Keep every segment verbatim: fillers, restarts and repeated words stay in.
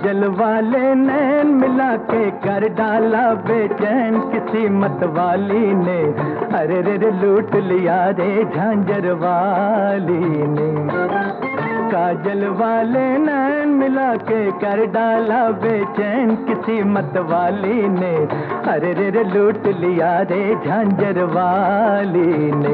काजल वाले नैन मिला के कर डाला बेचैन किसी मत वाली ने, अरे रे रे लूट लिया रे झांझर वाली ने। काजल वाले नैन मिला के कर डाला बेचैन किसी मत वाली ने, अरे रे रे लूट लिया रे झांझर वाली ने।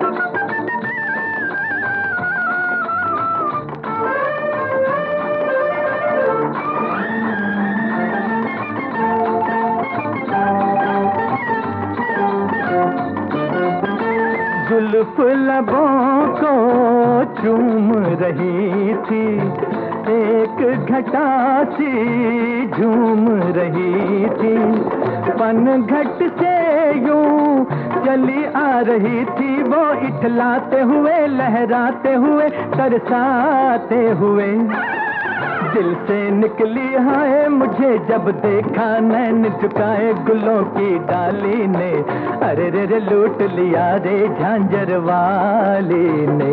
जुल्फ लबों को चूम रही थी, एक घटा सी झूम रही थी, पनघट से यूं चली आ रही थी वो, इठलाते हुए लहराते हुए तरसाते हुए। दिल से निकली हाय मुझे जब देखा नैन झुकाए गुलों की डाली ने, अरे रे रे लूट लिया रे झांझर वाली ने।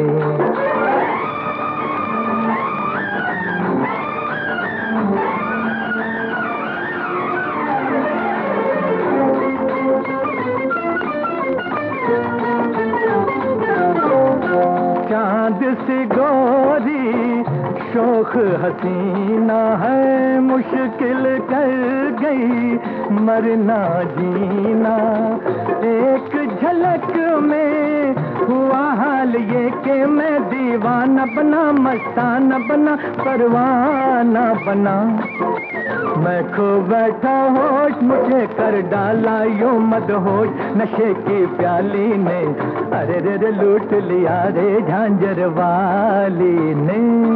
चांद सी गोरी शोख हसीना है, मुश्किल कर गई मरना जीना। एक झलक में हुआ हाल ये कि मैं दीवाना बना, मस्ताना बना, परवाना बना। मैं खो बैठा होश मुझे कर डाला यूं मदहोश नशे की प्याली ने, अरे रे रे लूट लिया रे झांझर वाली ने।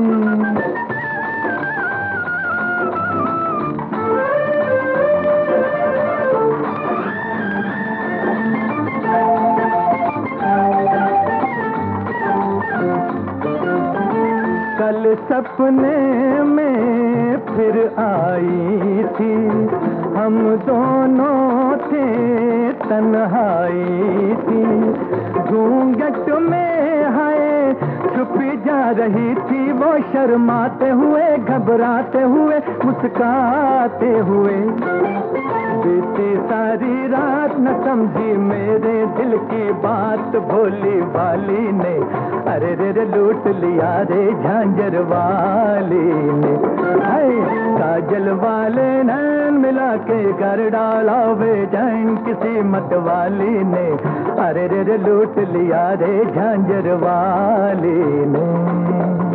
कल सपने में फिर आई थी, हम दोनों थे तन्हाई थी। घूंघट में हाय छुपी जा रही थी वो, शर्माते हुए घबराते हुए मुस्काते हुए। बीती सारी रात न समझी मेरे दिल की बात भोली वाली ने, अरे रे रे लूट लिया रे झांझर वाली ने। हाय काजल वाले नैन मिला के कर डाला बेचैन किसी मत वाली ने, अरे रे रे लूट लिया रे झांझर वाली ने।